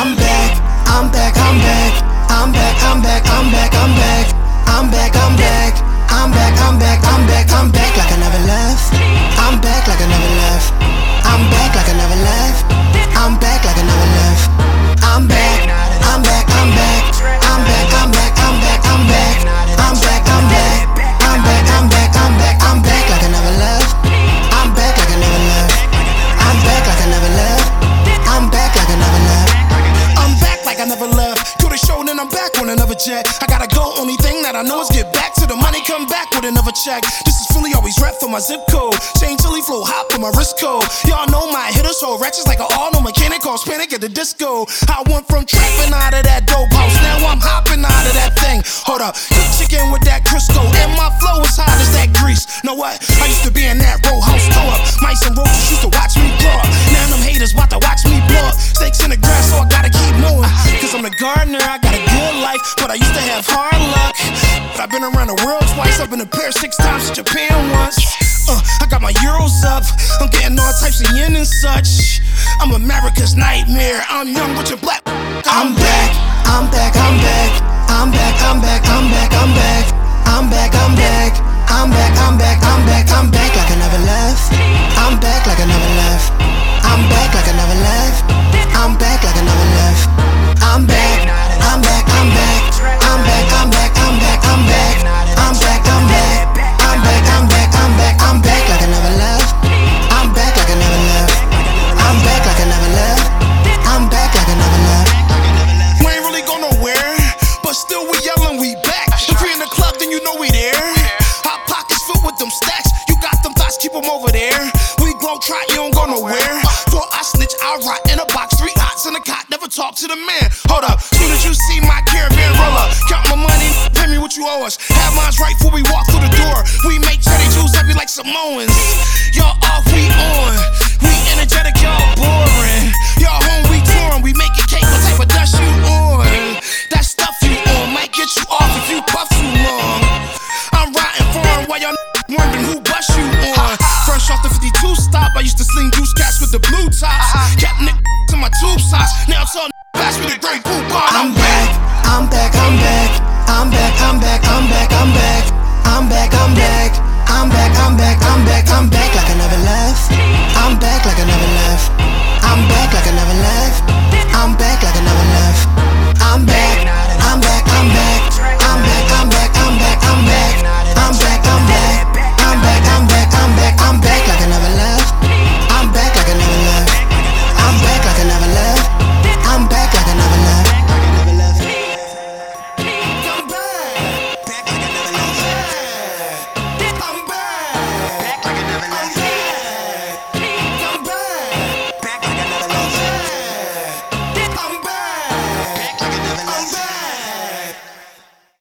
I'm back, I'm back, I'm back, I'm back, I'm back, I'm back, I'm back, I'm back, I'm back, I'm back, I'm back, I'm back, I'm back like I never left. I'm back like I never left. I'm back like I never left. I'm back like I never left. I'm back, I'm back, I'm back, I'm back, I'm back, I'm back, I'm back, I'm back, I'm back, I'm back, I'm back, I'm back, I'm back like I never left. I'm back like I never left. I'm back like I never left. I'm back like I never left. I'm back like I never left. To the show, then I'm back on another jet. I gotta go, only thing that I know is get back to the money, come back with another check. This is Philly, always rep for my zip code. Chain Tilly flow hot for my wrist code. Y'all know my hitters so wretches like an auto mechanic called Panic at the disco. I went from trapping out of that dope house, now I'm hopping out of that thing. Hold up, cook chicken with that Crisco, and my flow is hot as that grease. Know what? I used to be in that row house toe up. Mice and roaches used to watch me grow up. Now them haters about to watch me blow up. Snakes in the grass, so I gotta keep moving. Cause I'm the gardener, I got a good life, but I used to have hard luck. But I've been around the world twice, I've been to Paris 6 times, to Japan once. I got my euros up, I'm getting all types of yen and such. I'm America's nightmare, I'm young with your black. I'm back, I'm back, I'm back, I'm back, I'm back, I'm back, I'm back, I'm back, I'm back, I'm back, I'm back, I'm back, I'm back like I never left. I'm back like I never left. I'm back like I never left. I'm back like I never left. I'm back, I'm back, I'm back, I'm back, I'm back, I'm back, I'm back, I'm back, I'm back, I'm back, I'm back, I'm back, I'm back like I never left. I'm back like I never left. I'm back like I never left. I'm back like I never left. We ain't really go nowhere, but still we yelling, we back. If we in the club, then you know we there. Hot pockets filled with them stacks. You got them thoughts, keep them over there. We glow trot, you don't go nowhere. For I snitch, I rot in a box, 3 hots in a cot, never talk to the man. Hold up, soon as you see my caravan roll up, count my money, pay me what you owe us. Have mines right before we walk through the door. We make Teddy Jews heavy like Samoans. Y'all off, we on. We energetic, y'all boring. Y'all home, we touring. We making cake, what type of dust you on? That stuff you on might get you off if you puff too long. I'm riding foreign while y'all wondering who bust you on. Fresh off the 52 stop, I used to sling juice cats with the blue tops. Kept to my tube socks, now it's all pass me the great poop bar. I'm back, I'm back, I'm back, I'm back, I'm back, I'm back, I'm back, I'm back, I'm back, I'm back, I'm back, I'm back, I'm back like I never left. I'm back like I never left. I'm back like I never left. I'm back like I never left.